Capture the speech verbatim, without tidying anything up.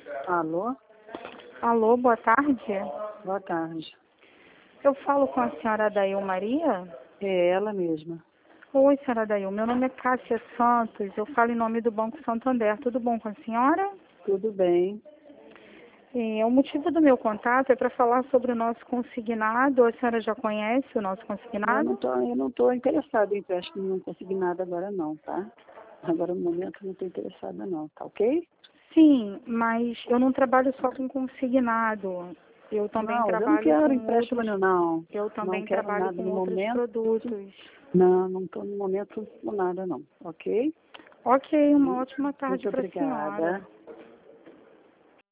Alô? Alô, boa tarde. Boa tarde. Eu falo com a senhora Adail Maria? É ela mesma. Oi, senhora Adail. Meu nome é Cássia Santos. Eu falo em nome do Banco Santander. Tudo bom com a senhora? Tudo bem. É, o motivo do meu contato é para falar sobre o nosso consignado. A senhora já conhece o nosso Eu consignado? não tô, eu não tô interessada em empréstimo, não consegui nada agora não, tá? Agora no momento não estou interessada não, tá ok? Sim, mas eu não trabalho só com consignado. Eu também Não, eu não trabalho quero com empréstimo outros. nenhum, não. Eu Não também quero trabalho nada com no outros momento. produtos. Não, não estou no momento com nada não, ok? Ok, uma ótima tarde Muito para a senhora. obrigada.